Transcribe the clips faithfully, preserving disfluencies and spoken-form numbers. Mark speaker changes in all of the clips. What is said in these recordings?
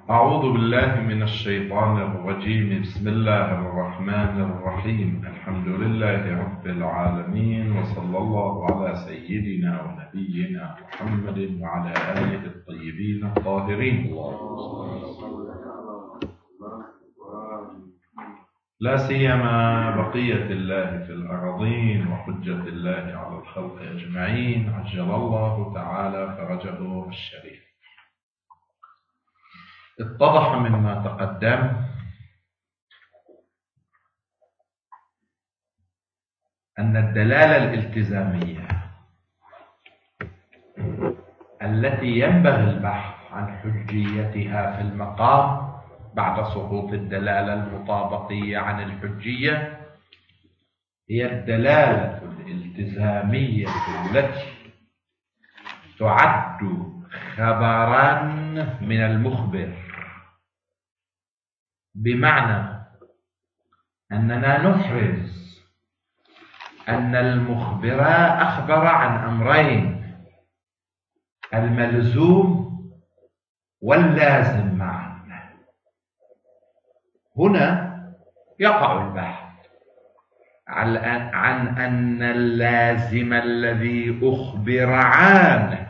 Speaker 1: أعوذ بالله من الشيطان الرجيم. بسم الله الرحمن الرحيم. الحمد لله رب العالمين، وصلى الله على سيدنا ونبينا محمد وعلى آله الطيبين الطاهرين. لا سيما بقية الله في الأرضين وحجة الله على الخلق أجمعين، عجل الله تعالى فرجه الشريف. اتضح مما تقدم أن الدلالة الالتزامية التي ينبغي البحث عن حجيتها في المقام بعد سقوط الدلالة المطابقية عن الحجية هي الدلالة الالتزامية التي تعد خبرا من المخبر، بمعنى أننا نحرز أن المخبر أخبر عن أمرين: الملزوم واللازم معا. هنا يقع البحث عن أن اللازم الذي أخبر عنه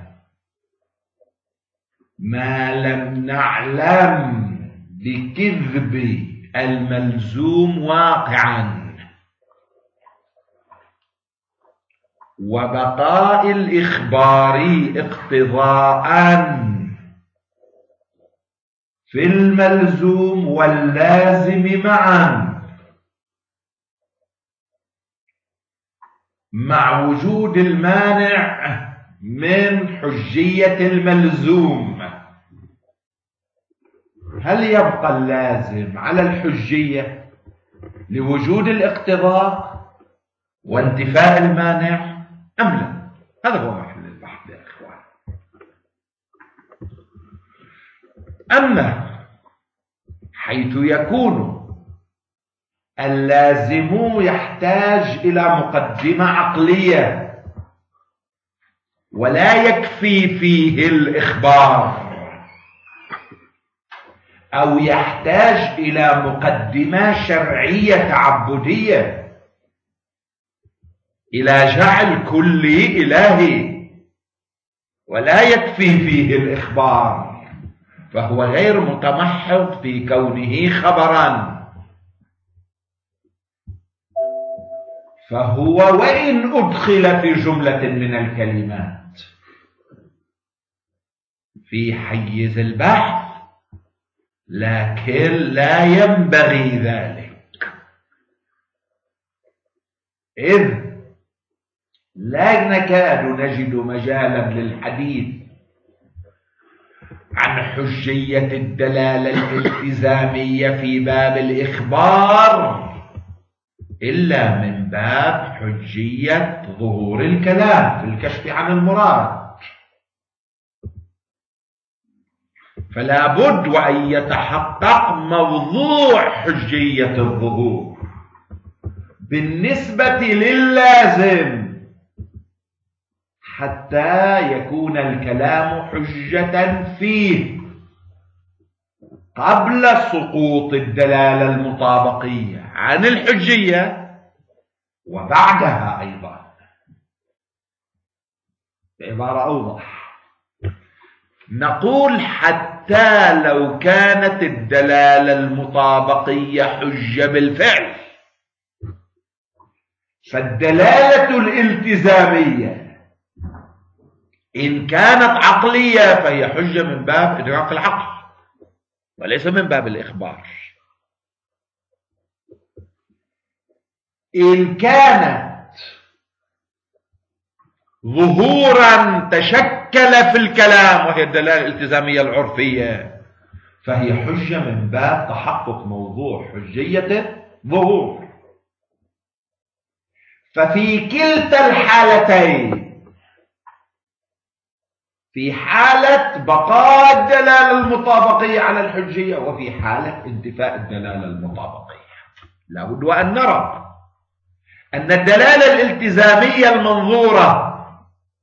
Speaker 1: ما لم نعلم بكذب الملزوم واقعا، وبقاء الإخبار اقتضاء في الملزوم واللازم معا، مع وجود المانع من حجية الملزوم. هل يبقى اللازم على الحجية لوجود الاقتضاء وانتفاء المانع أم لا؟ هذا هو محل البحث يا إخوان. أما حيث يكون اللازم يحتاج إلى مقدمة عقلية ولا يكفي فيه الإخبار، أو يحتاج إلى مقدمة شرعية تعبدية إلى جعل كل إلهي ولا يكفي فيه الإخبار، فهو غير متمحض في كونه خبرا، فهو وإن أدخل في جملة من الكلمات في حيز البحث لكن لا ينبغي ذلك، إذ لا نكاد نجد مجالا للحديث عن حجية الدلالة الالتزامية في باب الإخبار إلا من باب حجية ظهور الكلام في الكشف عن المراد. فلا بد وأن يتحقق موضوع حجية الظهور بالنسبة للازم حتى يكون الكلام حجة فيه قبل سقوط الدلالة المطابقية عن الحجية وبعدها أيضا. بعبارة أوضح نقول حتى لو كانت الدلالة المطابقية حجة بالفعل، فالدلالة الالتزامية إن كانت عقلية فهي حجة من باب إدراك العقل وليس من باب الإخبار. إن كانت ظهورا تشكل في الكلام وهي الدلالة الالتزامية العرفية فهي حجة من باب تحقق موضوع حجية ظهور. ففي كلتا الحالتين، في حالة بقاء الدلالة المطابقية على الحجية وفي حالة انتفاء الدلالة المطابقية، لابد أن نرى أن الدلالة الالتزامية المنظورة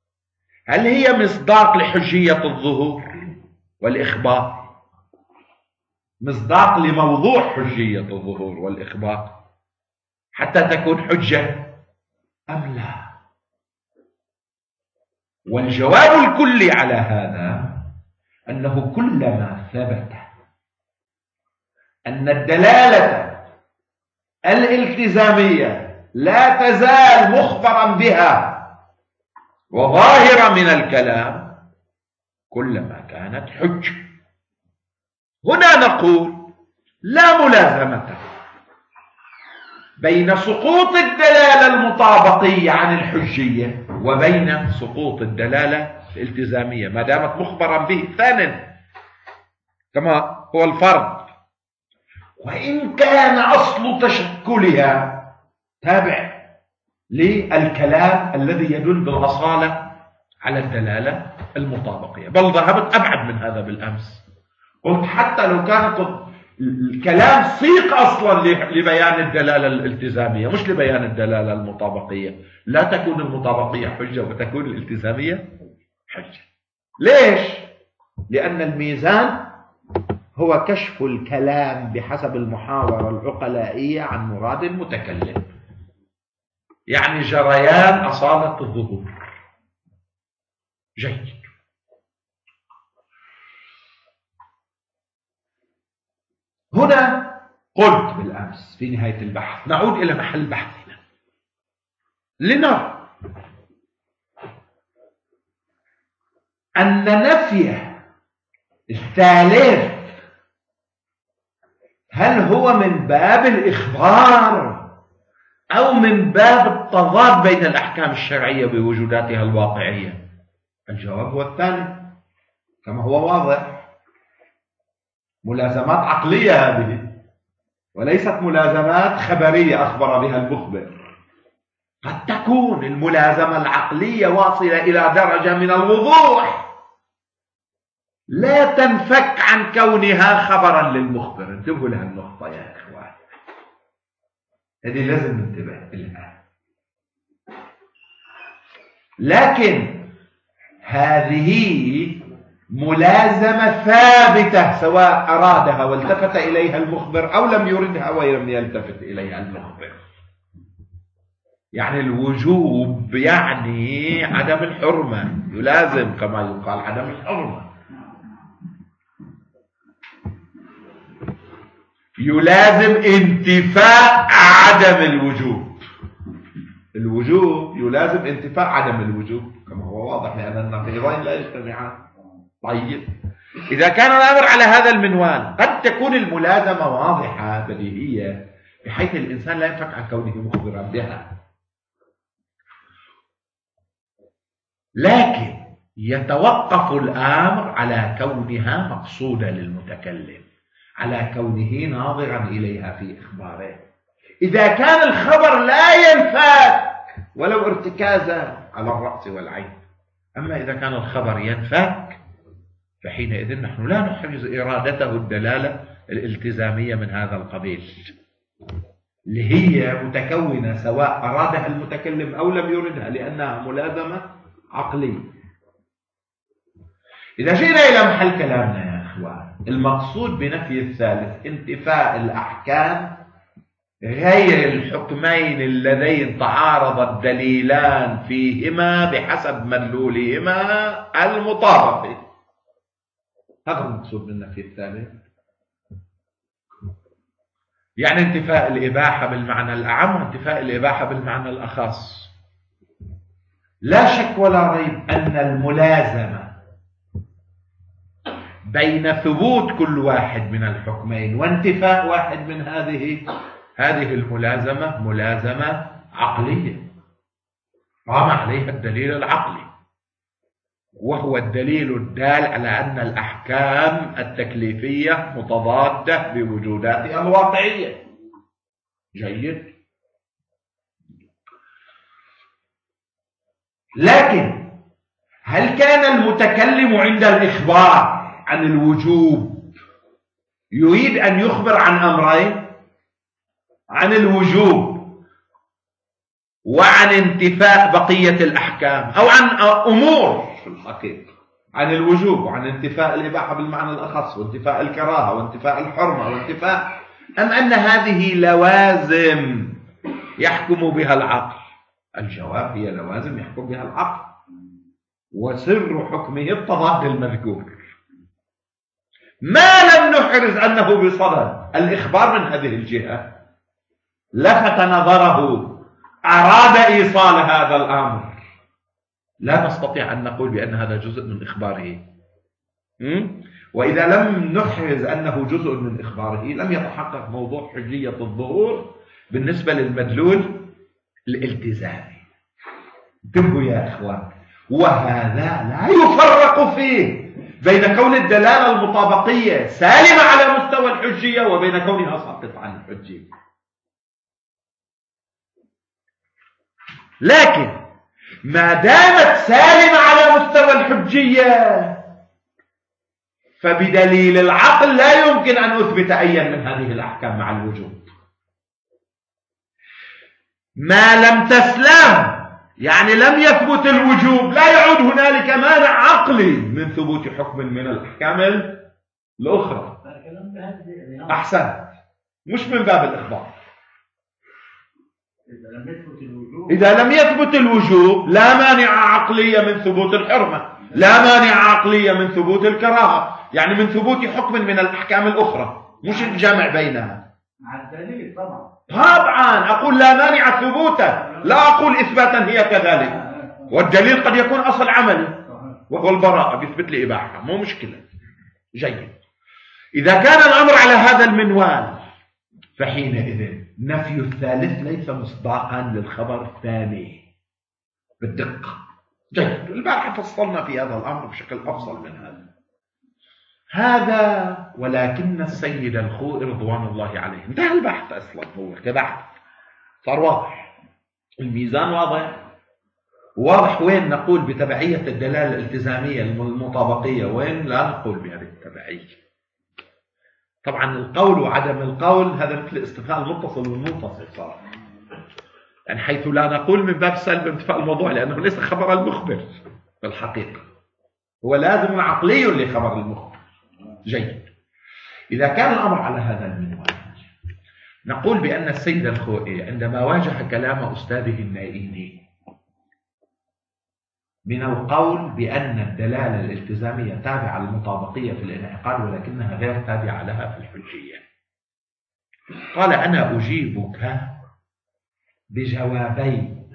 Speaker 1: هل هي مصداق لحجية الظهور والإخبار؟
Speaker 2: مصداق لموضوع حجية الظهور والإخبار حتى تكون حجة أم لا؟ والجواب الكلي على هذا أنه كلما ثبت أن الدلالة الالتزامية لا تزال مخبرا بها وظاهرة من الكلام كلما كانت حجة. هنا نقول لا ملازمة بين سقوط الدلالة المطابقية عن الحجية وبين سقوط الدلالة الالتزامية ما دامت مخبرا به ثانيا كما هو الفرض، وإن كان أصل تشكلها تابع للكلام الذي يدل بالأصالة على الدلالة المطابقية. بل ذهبت أبعد من هذا بالأمس، قلت حتى لو كانت الكلام صيغ أصلا لبيان الدلالة الالتزامية مش لبيان الدلالة المطابقية، لا تكون المطابقية حجة وتكون الالتزامية حجة. ليش؟ لأن الميزان هو كشف الكلام بحسب المحاورة العقلائية عن مراد المتكلم، يعني جريان أصالة الظهور. جيد. هنا قلت بالأمس في نهاية البحث، نعود إلى محل بحثنا لنرى أن نفي الثالث هل هو من باب الإخبار أو من باب التضاد بين الأحكام الشرعية بوجوداتها الواقعية؟ الجواب هو الثاني كما هو واضح. ملازمات عقلية هذه وليست ملازمات خبرية أخبر بها المخبر. قد تكون الملازمة العقلية واصلة إلى درجة من الوضوح لا تنفك عن كونها خبرا للمخبر. انتبهوا لها النقطة يا إخوان، هذه لازم ننتبه لها. لكن هذه ملازمة ثابتة سواء أرادها والتفت إليها المخبر أو لم يردها ولم يلتفت إليها المخبر. يعني الوجوب يعني عدم الحرمة، يلازم كما يقال عدم الحرمة، يلازم انتفاء عدم الوجوب. الوجوب يلازم انتفاء عدم الوجوب كما هو واضح لأن النقيضين لا يجتمعان. طيب إذا كان الأمر على هذا المنوال قد تكون الملازمة واضحة بديهية بحيث الإنسان لا ينفك عن كونه مخبرا بها، لكن يتوقف الأمر على كونها مقصودة للمتكلم، على كونه ناظرا إليها في إخباره. إذا كان الخبر لا ينفك ولو ارتكازا على الرأس والعين، أما إذا كان الخبر ينفك فحينئذ نحن لا نحرز إرادته الدلالة الالتزامية من هذا القبيل اللي هي متكونة سواء أرادها المتكلم أو لم يردها لأنها ملازمة عقلية. إذا جئنا إلى محل كلامنا يا أخوان، المقصود بنفي الثالث انتفاء الأحكام غير الحكمين اللذين تعارض الدليلان فيهما بحسب مدلولهما المطابق. هذا المقصود من نفي الثالث، يعني انتفاء الإباحة بالمعنى الأعم وانتفاء الإباحة بالمعنى الأخص. لا شك ولا ريب أن الملازمة بين ثبوت كل واحد من الحكمين وانتفاء واحد من هذه هذه الملازمة ملازمة عقلية قام عليها الدليل العقلي، وهو الدليل الدال على أن الأحكام التكليفية متضادة بوجوداتها الواقعية. جيد. لكن هل كان المتكلم عند الإخبار عن الوجوب يريد أن يخبر عن أمرين، عن الوجوب وعن انتفاء بقية الأحكام، أو عن أمور في الحقيقة، عن الوجوب وعن انتفاء الإباحة بالمعنى الأخص وانتفاء الكراهة وانتفاء الحرمة وانتفاء، أم أن هذه لوازم يحكم بها العقل؟ الجواب هي لوازم يحكم بها العقل، وسر حكمه التضاد المذكور. ما لم نحرز أنه بصدد الإخبار من هذه الجهة، لفت نظره، أراد إيصال هذا الأمر، لا نستطيع أن نقول بأن هذا جزء من إخباره. وإذا لم نحرز أنه جزء من إخباره لم يتحقق موضوع حجية الظهور بالنسبة للمدلول الالتزامي. انتبهوا يا إخوان، وهذا لا يفرق فيه بين كون الدلالة المطابقية سالمة على مستوى الحجية وبين كونها ساقطة عن الحجية. لكن ما دامت سالمة على مستوى الحجية فبدليل العقل لا يمكن أن أثبت أيا من هذه الأحكام مع الوجود. ما لم تسلم يعني لم يثبت الوجوب، لا يعود هنالك مانع عقلي من ثبوت حكم من الأحكام الأخرى. أحسن، مش من باب الإخبار. إذا لم يثبت الوجوب لا مانع عقلية من ثبوت الحرمة، لا مانع عقلية من ثبوت الكراهة، يعني من ثبوت حكم من الأحكام الأخرى، مش الجمع بينها.
Speaker 3: مع الدليل طبعا.
Speaker 2: طبعا أقول لا مانع ثبوتا، لا أقول إثباتا هي كذلك. والدليل قد يكون أصل عملي وهو البراءة، بيثبت لي إباحة، مو مشكلة. جيد. إذا كان الأمر على هذا المنوال فحينئذ نفي الثالث ليس مصداقا للخبر الثاني بالدقة. جيد. البارحة فصلنا في هذا الأمر بشكل أفضل من هذا. هذا ولكن السيد الخوئي رضوان الله عليه انتهى البحث أصلا، هو كبحث صار واضح، الميزان واضح، واضح وين نقول بتبعية الدلالة الالتزامية المطابقية، وين لا نقول بهذه التبعية. طبعا القول وعدم القول هذا مثل استفهام المتصل والمنفصل صار، يعني حيث لا نقول من باب سلب انتفاء الموضوع لأنه ليس خبر المخبر بالحقيقة، هو لازم عقلي لخبر المخبر. جيد. إذا كان الأمر على هذا المنوال نقول بأن السيد الخوئي عندما واجه كلام أستاذه النائيني من القول بأن الدلالة الالتزامية تابعة للمطابقية في الانعقاد ولكنها غير تابعة لها في الحجية، قال أنا أجيبك بجوابين،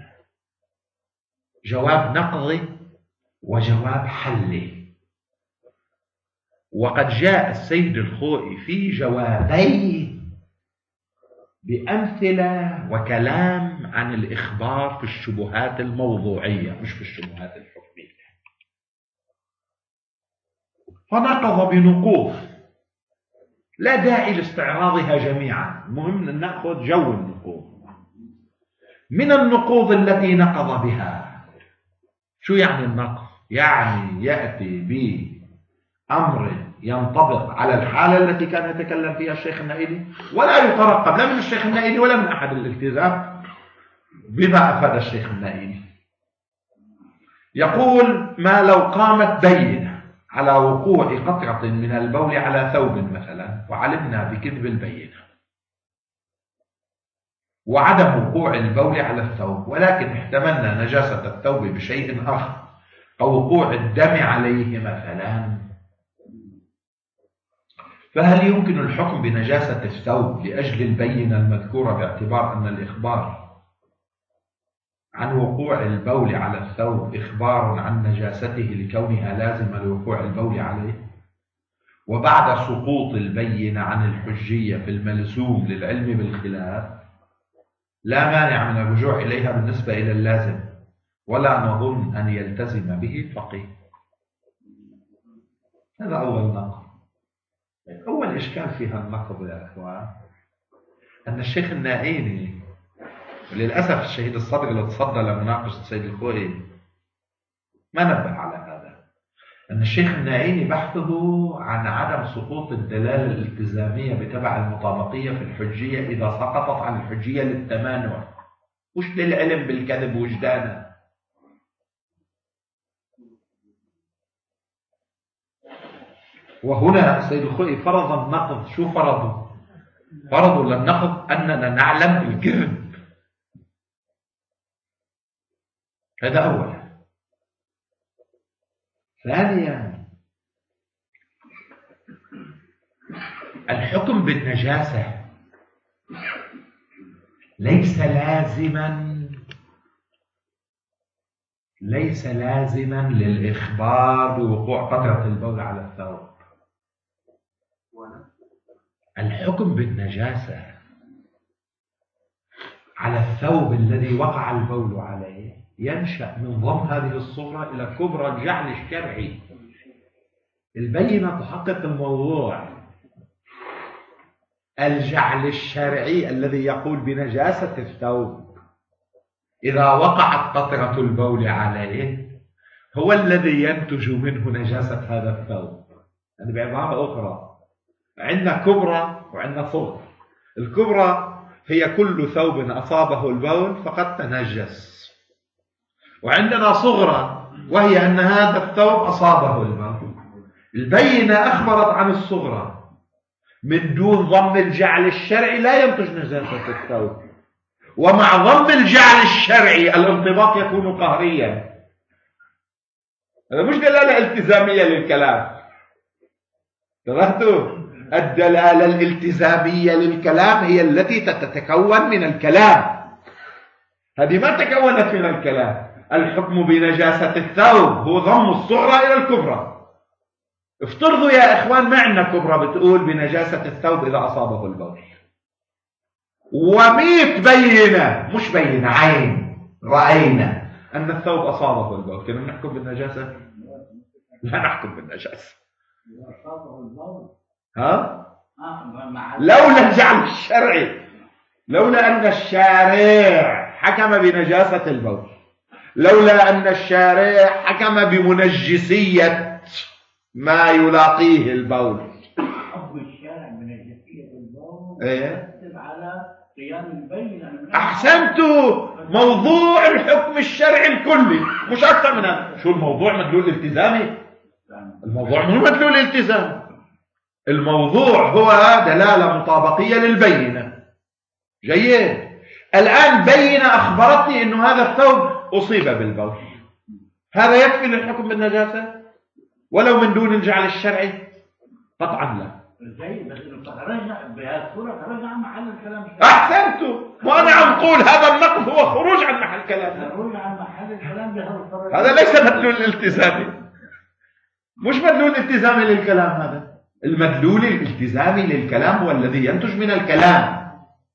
Speaker 2: جواب نقضي وجواب حلي. وقد جاء السيد الخوئي في جوابين بأمثلة وكلام عن الإخبار في الشبهات الموضوعية مش في الشبهات الحكمية، فنقض بنقوض لا داعي لاستعراضها جميعا، المهم أن نأخذ جو النقوض. من النقوض التي نقض بها، شو يعني النقض؟ يعني يأتي بأمر ينطبق على الحالة التي كان يتكلم فيها الشيخ النائلي ولا يترقب لا من الشيخ النائلي ولا من أحد الالتزام بما أفاد الشيخ النائلي. يقول ما لو قامت بينة على وقوع قطرة من البول على ثوب مثلا وعلمنا بكذب البينة وعدم وقوع البول على الثوب، ولكن احتملنا نجاسة الثوب بشيء آخر أو وقوع الدم عليه مثلا، فهل يمكن الحكم بنجاسة الثوب لأجل البينة المذكورة باعتبار أن الإخبار عن وقوع البول على الثوب إخبار عن نجاسته لكونها لازمة لوقوع البول عليه، وبعد سقوط البينة عن الحجية في الملزوم للعلم بالخلاف لا مانع من الرجوع إليها بالنسبة إلى اللازم ولا نظن أن يلتزم به فقيه. هذا أول نقد. أول إشكال في هالنقد يا أخوان أن الشيخ النائيني، وللأسف الشهيد الصدر اللي تصدى لمناقشة السيد الخوئي ما نبه على هذا، أن الشيخ النائيني بحثه عن عدم سقوط الدلالة الالتزامية بتبع المطابقية في الحجية إذا سقطت عن الحجية للتمانع مش للعلم بالكذب وجدانا. وهنا السيد الخوئي فرض النقض. شو فرضه؟ فرضوا للنقض أننا نعلم الكذب. هذا أولا. ثانيا، الحكم بالنجاسة ليس لازما ليس لازما للإخبار بوقوع قطرة البول على الثوب. الحكم بالنجاسة على الثوب الذي وقع البول عليه ينشأ من ضم هذه الصورة إلى كبرى الجعل الشرعي. البينة تحقق الموضوع. الجعل الشرعي الذي يقول بنجاسة الثوب إذا وقعت قطرة البول عليه هو الذي ينتج منه نجاسة هذا الثوب. يعني بعبارة أخرى، عندنا كبرى وعندنا صغرى. الكبرى هي كل ثوب أصابه البول فقد تنجس، وعندنا صغرى وهي أن هذا الثوب أصابه البول. البينة أخبرت عن الصغرى من دون ضم الجعل الشرعي لا ينتج نجاسة الثوب، ومع ضم الجعل الشرعي الانطباق يكون قهريا. هذا مش دلالة التزامية للكلام. انتبهتوا؟ الدلالة الالتزامية للكلام هي التي تتكون من الكلام. هذه ما تكونت من الكلام. الحكم بنجاسة الثوب هو ضم الصغرى إلى الكبرى. افترضوا يا إخوان معنا كبرى بتقول بنجاسة الثوب إذا أصابه البول، وميت بينة، مش بينة، عين، رأينا أن الثوب أصابه البول، كنا نحكم بالنجاسة؟ لا نحكم بالنجاسة. ها؟ لولا الجعل الشرعي، لولا أن الشارع حكم بنجاسة البول، لولا أن الشارع حكم بمنجسية ما يلاقيه البول.
Speaker 3: حب الشارع بنجسية البول
Speaker 2: ايه؟
Speaker 3: على قيام البينة.
Speaker 2: أحسنتوا. موضوع الحكم الشرعي الكلي مش أكثر من هذا. شو الموضوع؟ مدلول التزامي. الموضوع مو مدلول التزامي. الموضوع هو دلالة مطابقية للبينة. جيد. الآن بينة أخبرتني أنه هذا الثوب أصيب بالبول، هذا يكفي للحكم بالنجاسة ولو من دون الجعل الشرعي؟ قطعا لا. أحسنتوا. وأنا عم قول هذا النقد هو خروج عن محل كلام. هذا ليس مدلول الالتزامي، مش مدلول الالتزامي للكلام. هذا المدلول الالتزامي للكلام هو الذي ينتج من الكلام.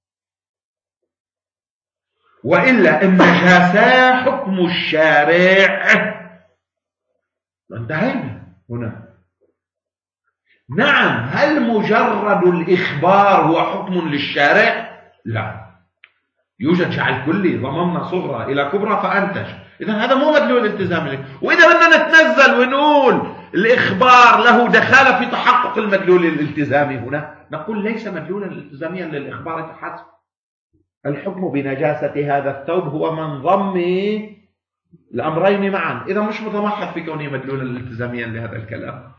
Speaker 2: وإلا النجاسة حكم الشارع. انتهينا هنا. نعم، هل مجرد الإخبار هو حكم للشارع؟ لا، يوجد جعل كلي. ضممنا صغرى إلى كبرى فأنتج. إذا هذا مو مدلول التزامي لك. وإذا بدنا نتنزل ونقول الإخبار له دخالة في تحقق المدلول الالتزامي هنا، نقول ليس مدلولا التزاميا للإخبار فحسب. الحكم بنجاسة هذا الثوب هو من ضم الأمرين معا. إذا مش متمحض في كونه مدلولا التزاميا لهذا الكلام.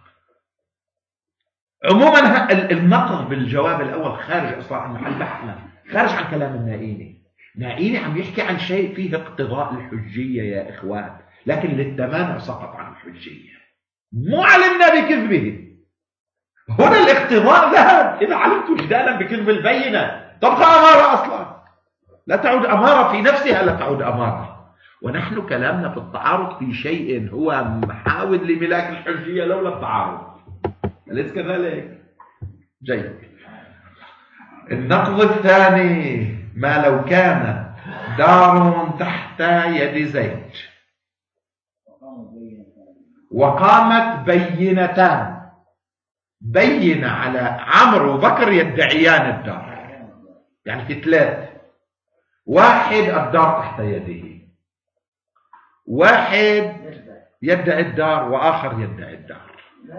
Speaker 2: عموما النقض بالجواب الأول خارج أصلا عن محل بحثنا، خارج عن كلام النائيني. نائيني عم يحكي عن شيء فيه اقتضاء الحجية يا إخوان، لكن للتمانع سقط عن الحجية، مو علمنا بكذبه. هنا الاقتضاء ذهب. إذا علمت جدالا بكذب البينة تبقى أمارة أصلا، لا تعود أمارة في نفسها، لا تعود أمارة. ونحن كلامنا في التعارض في شيء هو محاول لملاك الحجية لولا التعارض، أليس كذلك؟ جيد. النقض الثاني، ما لو كان دار تحت يد زيد وقامت بينتان، بينة على عمرو وبكر يدعيان الدار، يعني في ثلاث، واحد الدار تحت يده، واحد يدعي الدار وآخر يدعي الدار.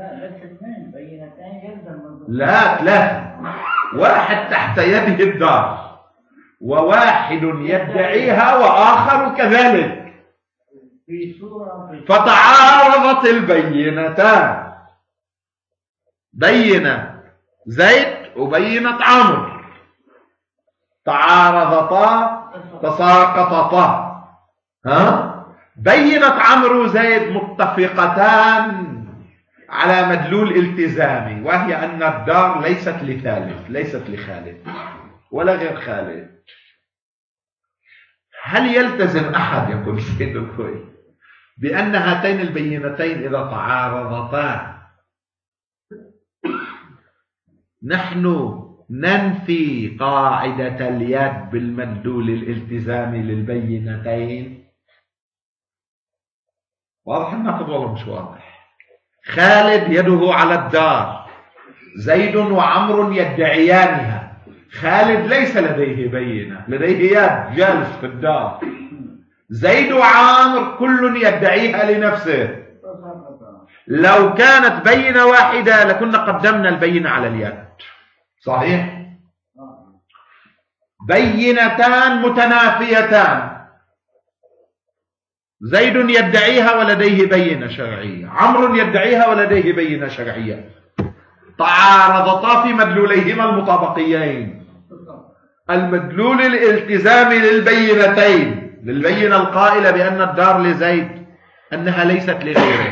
Speaker 2: لا ثلاثة، واحد تحت يده الدار وواحد يدعيها وآخر كذلك، فتعارضت البينتان. بينة زيد وبينة عمرو تعارضتا تساقطتا. ها؟ بينة عمرو وزيد متفقتان على مدلول التزامي، وهي أن الدار ليست لثالث، ليست لخالد ولا غير خالد. هل يلتزم أحد، يقول سيد الخوي، بأن هاتين البينتين إذا تعارضتا نحن ننفي قاعدة اليد بالمدلول الالتزامي للبينتين؟ واضح النقد والله مش واضح؟ خالد يده على الدار، زيد وعمر يدعيانها. خالد ليس لديه بينة، لديه يد جالس في الدار. زيد وعامر كل يدعيها لنفسه. لو كانت بينة واحدة لكنا قدمنا البينة على اليد، صحيح؟ بينتان متنافيتان، زيد يدعيها ولديه بينة شرعية، عمرو يدعيها ولديه بينة شرعية، تعارضتا في مدلوليهما المطابقيين. المدلول الالتزامي للبينتين، للبينة القائلة بأن الدار لزيد أنها ليست لغيره،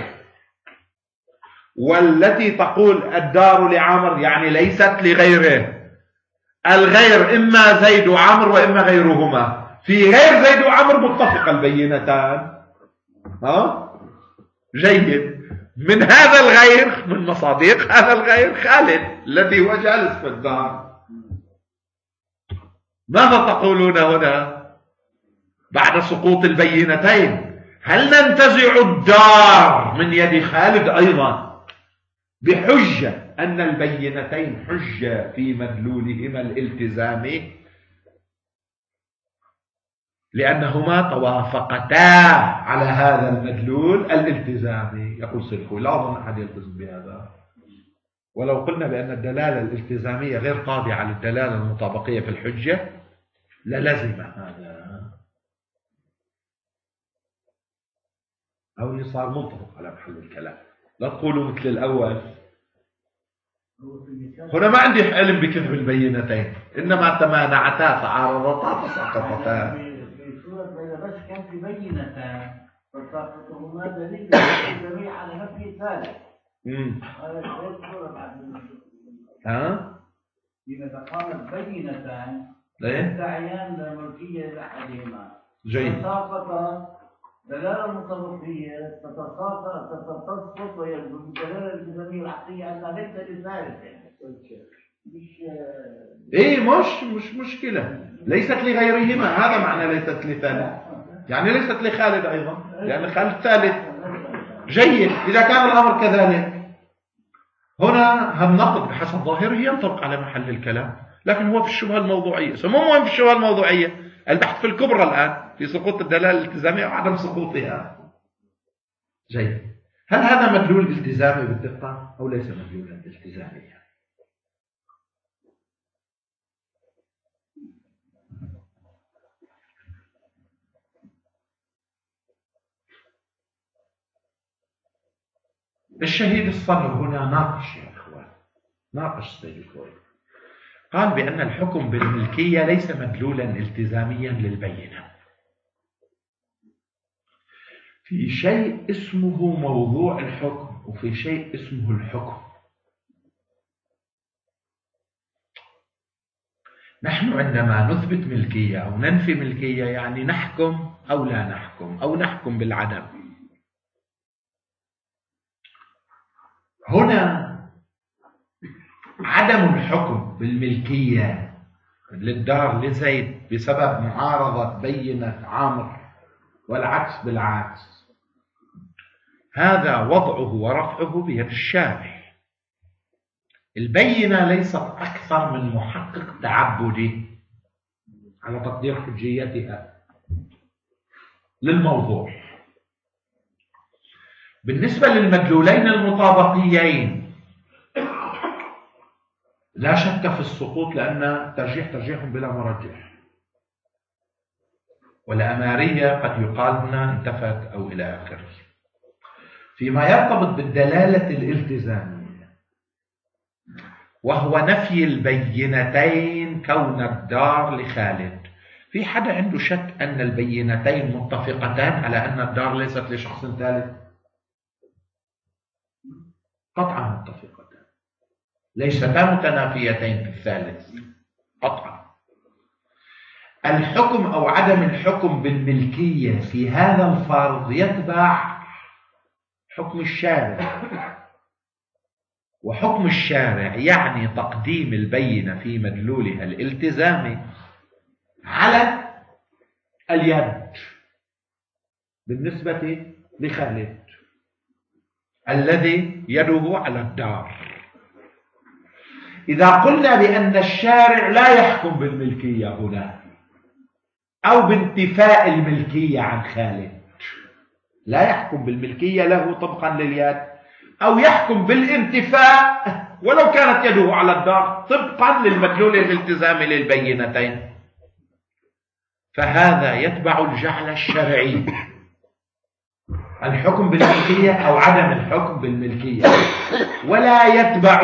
Speaker 2: والتي تقول الدار لعمر يعني ليست لغيره. الغير إما زيد وعمر وإما غيرهما. في غير زيد وعمر متفق البينتان. ها؟ جيد. من هذا الغير، من مصادق هذا الغير، خالد الذي هو جالس في الدار. ماذا تقولون هنا بعد سقوط البينتين؟ هل ننتزع الدار من يد خالد أيضا بحجة أن البينتين حجة في مدلولهما الالتزامي لأنهما توافقتا على هذا المدلول الالتزامي؟ يقول سلفو لا أظن أحد يلتزم بهذا. ولو قلنا بأن الدلالة الالتزامية غير طابعة للدلالة المطابقية في الحجة للزم هذا، أو صار منطبق على محل الكلام. لا تقولوا مثل الأول. هنا ما عندي علم بكذب البينتين، إنما تمانعتا تعارضتا تساقطتا.
Speaker 3: في سورة إذا بس كان في بينتان فساقطهما دليل الجميع على نفي الثالث.
Speaker 2: امم
Speaker 3: هذا السورة بعد.
Speaker 2: ها؟
Speaker 3: إذا قامت بينتان
Speaker 2: ليه؟
Speaker 3: تدعيان الملكية لأحدهما.
Speaker 2: جيد.
Speaker 3: تساقط دلالة مطابقية تتساقط تتسقط ويبدو بالدلالة الالتزامية العقلية أنها ليست لثالث. مش
Speaker 2: ايه مش مش مشكلة، ليست لغيرهما، هذا معنى ليست لثالث، يعني ليست لخالد أيضا لأن خالد ثالث. جيد. إذا كان الأمر كذلك هنا النقد بحسب ظاهره ينطبق على محل الكلام، لكن هو في الشبهة الموضوعية. مو مهم في الشبهة الموضوعية، البحث في الكبرى الآن في سقوط الدلالة الالتزامية وعدم سقوطها. جيد. هل هذا مدلول التزامي بالدقة أو ليس مدلولا التزاميا؟ الشهيد الصدر هنا ناقش يا إخوان، ناقش سيد الخوي، قال بأن الحكم بالملكية ليس مدلولا التزاميا للبينة. في شيء اسمه موضوع الحكم وفي شيء اسمه الحكم. نحن عندما نثبت ملكية أو ننفي ملكية يعني نحكم أو لا نحكم أو نحكم بالعدم. هنا عدم الحكم بالملكية للدار لزيد بسبب معارضة بينة عامر والعكس بالعكس، هذا وضعه ورفعه بيد الشارع. البينة ليست أكثر من محقق تعبدي على تقدير حجيتها للموضوع. بالنسبة للمدلولين المطابقيين لا شك في السقوط، لأن ترجيح ترجيحهم بلا مرجح، والأمارية قد يقال هنا انتفت أو إلى آخره. فيما يرتبط بالدلالة الالتزامية وهو نفي البينتين كون الدار لخالد. في حدا عنده شك أن البينتين متفقتان على أن الدار ليست لشخص ثالث؟ قطعا متفقتان، ليستا متنافيتين في الثالث قطعا. الحكم أو عدم الحكم بالملكية في هذا الفرض يتبع حكم الشارع، وحكم الشارع يعني تقديم البينة في مدلولها الالتزامي على اليد بالنسبة لخالد الذي يده على الدار. إذا قلنا بأن الشارع لا يحكم بالملكية هنا أو بانتفاء الملكية عن خالد، لا يحكم بالملكية له طبقا لليد، أو يحكم بالانتفاء ولو كانت يده على الدار طبقا للمدلول الالتزامي للبينتين، فهذا يتبع الجعل الشرعي، الحكم بالملكية أو عدم الحكم بالملكية، ولا يتبع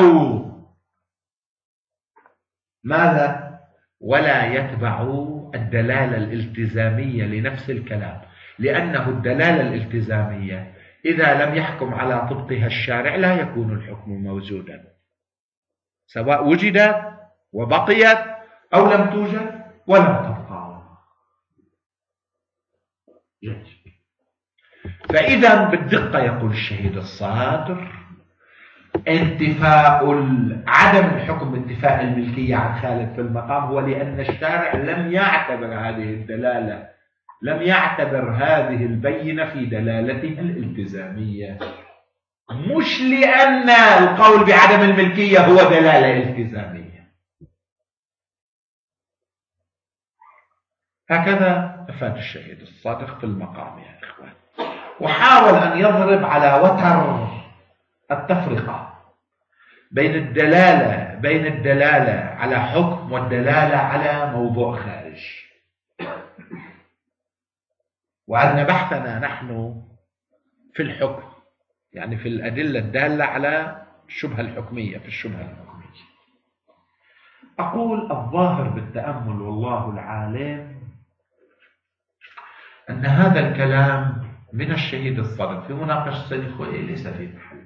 Speaker 2: ماذا؟ ولا يتبع الدلالة الالتزامية لنفس الكلام، لأنه الدلالة الالتزامية إذا لم يحكم على طبقها الشارع لا يكون الحكم موجودا، سواء وجدت وبقيت أو لم توجد ولم تبقى. فإذا بالدقة يقول الشهيد الصادر انتفاء عدم الحكم بانتفاء الملكية عن خالد في المقام هو لأن الشارع لم يعتبر هذه الدلالة، لم يعتبر هذه البينة في دلالتها الالتزامية، مش لأن القول بعدم الملكية هو دلالة التزامية. هكذا أفاد الشهيد الصادق في المقام يا إخوان، وحاول أن يضرب على وتر التفرقة بين الدلالة بين الدلالة على حكم والدلالة على موضوع خارج. وأن بحثنا نحن في الحكم يعني في الأدلة الدالة على الشبهة الحكمية في الشبهة الحكمية. أقول الظاهر بالتأمل والله العالم أن هذا الكلام من الشهيد الصادق في مناقشة السيد الخوئي ليس في محله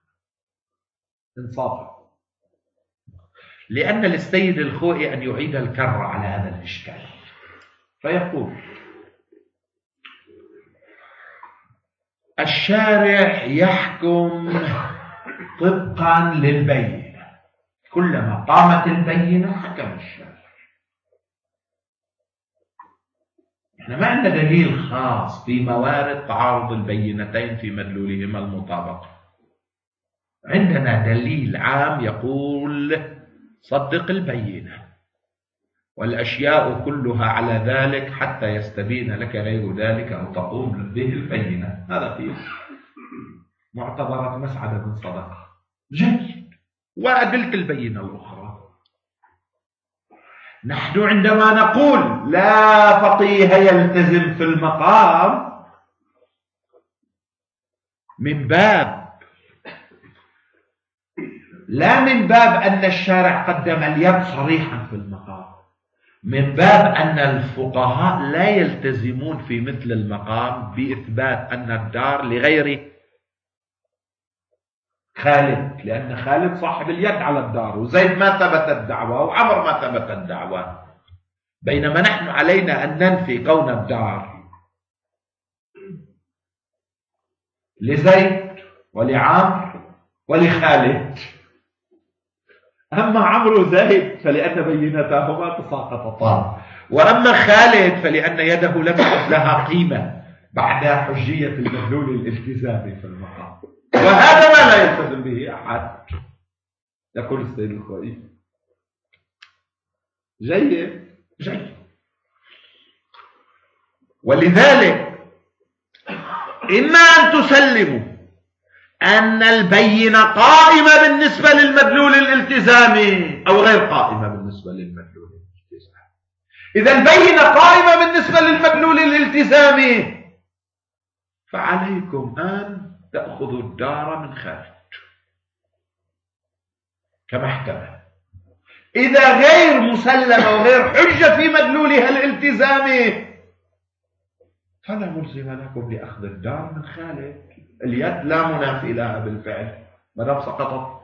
Speaker 2: انصافا، لأن للسيد الخوئي أن يعيد الكرة على هذا الإشكال، فيقول الشارع يحكم طبقا للبينة، كلما قامت البينة حكم الشارع. احنا ما عندنا دليل خاص في موارد تعارض البينتين في مدلولهما المطابقة، عندنا دليل عام يقول صدق البينة والأشياء كلها على ذلك حتى يستبين لك غير ذلك أو تقوم به البينة. هذا فيه معتبرات مسعد بن صدقة جيد، وأدلة البينة الأخرى. نحن عندما نقول لا فقيه يلتزم في المقام من باب لا من باب أن الشارع قدم اليد صريحا في المقام، من باب أن الفقهاء لا يلتزمون في مثل المقام بإثبات أن الدار لغير خالد، لأن خالد صاحب اليد على الدار، وزيد ما ثبت الدعوة وعمر ما ثبت الدعوة، بينما نحن علينا أن ننفي كون الدار لزيد ولعمر ولخالد. أما عمرو وزيد فلأن بينتاهما تساقطتان، وأما خالد فلأن يده لم يكن لها قيمة بعد حجية المدلول الالتزامي في المقام، وهذا ما لا يلتزم به أحد. يقول السيد الخوئي جيد جيد. ولذلك إما أن تسلموا أن البينة قائمة بالنسبة للمدلول الالتزامي أو غير قائمة بالنسبة للمدلول الالتزامي. إذا البينة قائمة بالنسبة للمدلول الالتزامي فعليكم أن تأخذوا الدار من خالد، كمحكمة. إذا غير مسلمة وغير حجة في مدلولها الالتزامي فلا ملزم لكم لأخذ الدار من خالد. اليد لا منافي لها بالفعل، ما دام سقطت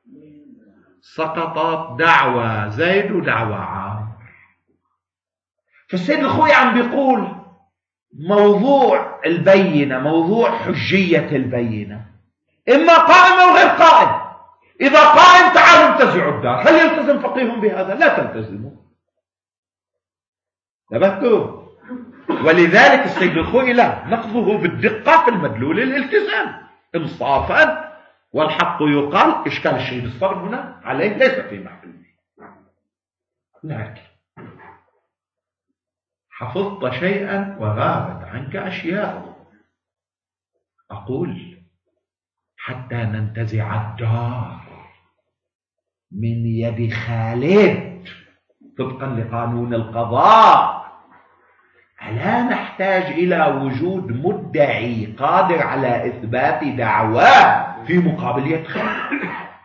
Speaker 2: سقطت دعوى زيد ودعوى عامر. فالسيد الخوي عم بيقول موضوع البينة، موضوع حجية البينة، إما قائم أو غير قائم. إذا قائم تعالوا انتزعوا الدار. هل يلتزم فقيه بهذا؟ لا تلتزموا. ثبتوا. ولذلك السيد الخوي لا نقضه بالدقة في المدلول الالتزام انصافا، والحق يقال إشكال الشهيد الصبر هنا عليه ليس في محله. لكن حفظت شيئا وغابت عنك أشياء. أقول حتى ننتزع الدار من يد خالد طبقا لقانون القضاء، ألا نحتاج إلى وجود مدعي قادر على إثبات دعواه في مقابل يد خالد؟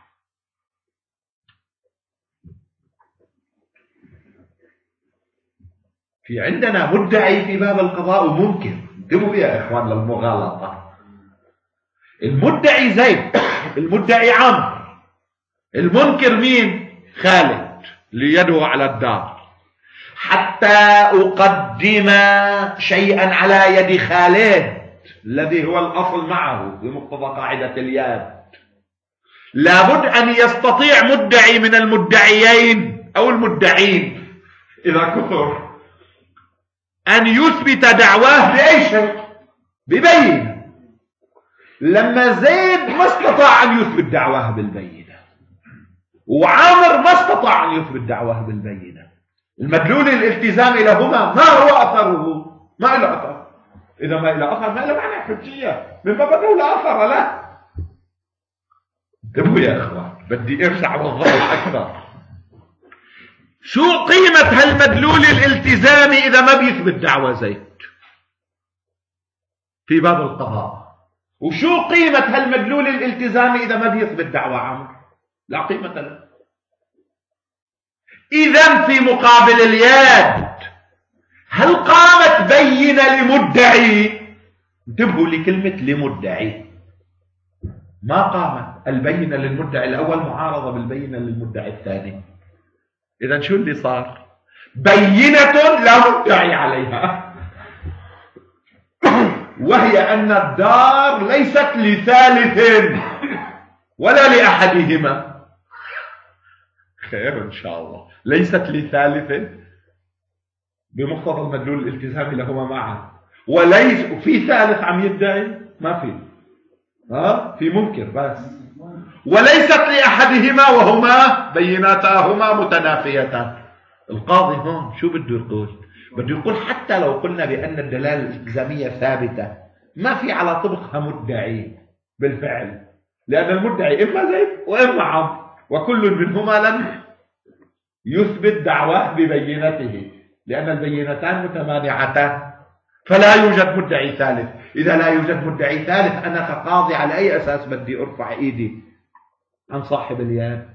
Speaker 2: في عندنا مدعي في باب القضاء وممكن. انتبهوا يا إخوان للمغالطة. المدعي زيد، المدعي عمرو، المنكر مين؟ خالد اللي يده على الدار. حتى أقدم شيئا على يد خالد الذي هو الأصل معه بمقتضى قاعدة اليد، لابد أن يستطيع مدعي من المدعيين أو المدعين إذا كثر أن يثبت دعواه بأي شيء ببينة. لما زيد ما استطاع أن يثبت دعواه بالبينة، وعامر ما استطاع أن يثبت دعواه بالبينة، المدلول الالتزامي لهما ما هو أثره؟ ما له أثر. إذا ما له أثر ما له معنى حجية، من باب أنه لا أثر له. انتبهوا يا إخوان، بدي أرجع والله أكثر. شو قيمة هالمدلول الالتزامي إذا ما بيثبت دعوة زيد في باب القضاء؟ وشو قيمة هالمدلول الالتزامي إذا ما بيثبت دعوة عامر؟ لا قيمة له. إذن في مقابل اليد هل قامت بينة لمدعي؟ انتبهوا لكلمة لمدعي، ما قامت البينة للمدعي الأول معارضة بالبينة للمدعي الثاني. إذن شو اللي صار؟ بينة لا مدعي عليها، وهي أن الدار ليست لثالث ولا لأحدهما. خير إن شاء الله. ليست لثالث بمقتضى المدلول الالتزامي لهما معا، وليس في ثالث عم يدعي، ما في ها في منكر بس، وليست لأحدهما وهما بيناتهما متنافيتان. القاضي هون شو بده يقول؟ بده يقول حتى لو قلنا بأن الدلالة الالتزامية ثابتة ما في على طبقها مدعي بالفعل، لأن المدعي إما زيد وإما عمرو، وكل منهما لم يثبت دعواه ببينته لأن البينتان متمانعتان، فلا يوجد مدعي ثالث. إذا لا يوجد مدعي ثالث أنا كقاضي على أي أساس بدي أرفع إيدي عن صاحب اليد؟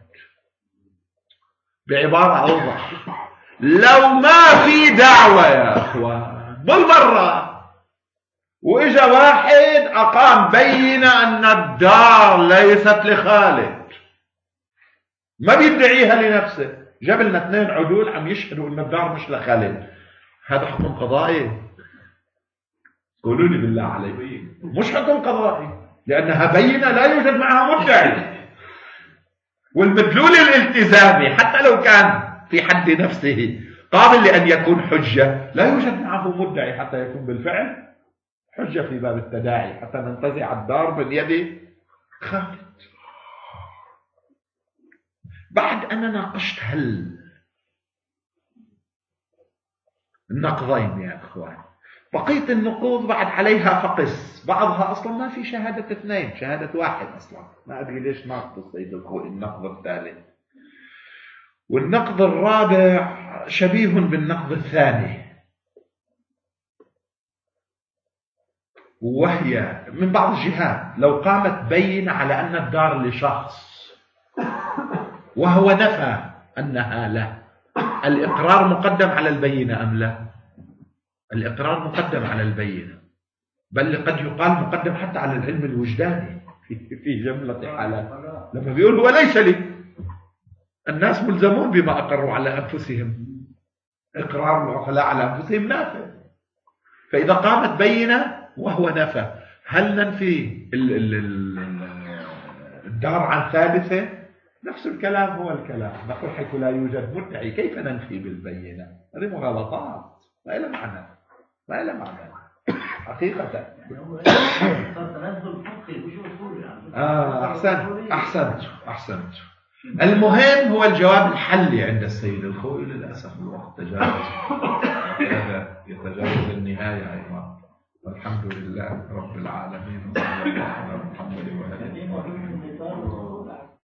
Speaker 2: بعبارة أوضح، لو ما في دعوة يا أخوان بالمرة وإجا واحد أقام بين أن الدار ليست لخالد، ما بيدعيها لنفسه، جاب لنا اثنين عدول عم يشهدوا أن الدار مش لخالد، هذا حكم قضائي؟ قولوا لي بالله عليكم، مش حكم قضائي، لأنها بينة لا يوجد معها مدعي. والمدلول الالتزامي حتى لو كان في حد نفسه قابل لأن يكون حجة لا يوجد معه مدعي حتى يكون بالفعل حجة في باب التداعي، حتى ننتزع الدار من يد خالد. بعد أن ناقشت هل النقضين يا أخوان، بقية النقوض بعد عليها فقس، بعضها أصلا ما في شهادة اثنين، شهادة واحد أصلا، ما أدري ليش ناقض السيد الخوي النقض الثالث. والنقض الرابع شبيه بالنقض الثاني، وهي من بعض الجهات لو قامت بين على أن الدار لشخص وهو نفى أنها له. الإقرار مقدم على البينة أم لا؟ الإقرار مقدم على البينة، بل قد يقال مقدم حتى على العلم الوجداني في جملة حالات. لما بيقول هو ليس لي، الناس ملزمون بما أقروا على أنفسهم، إقرار العقلاء على أنفسهم نافع. فإذا قامت بينة وهو نفى، هل ننفي الدار عن ثالثة؟ نفس الكلام هو الكلام، نقول حيث لا يوجد مدعي كيف ننفي بالبينة؟ هذه مغالطات ما لها معنى، ما لها معنى حقيقة. آه أحسنت أحسنت أحسنت. المهم هو الجواب الحلي عند السيد الخوئي. للأسف الوقت تجاوز، يتجاوز النهاية أيضا. والحمد لله رب العالمين، وصلى الله على محمد وآله.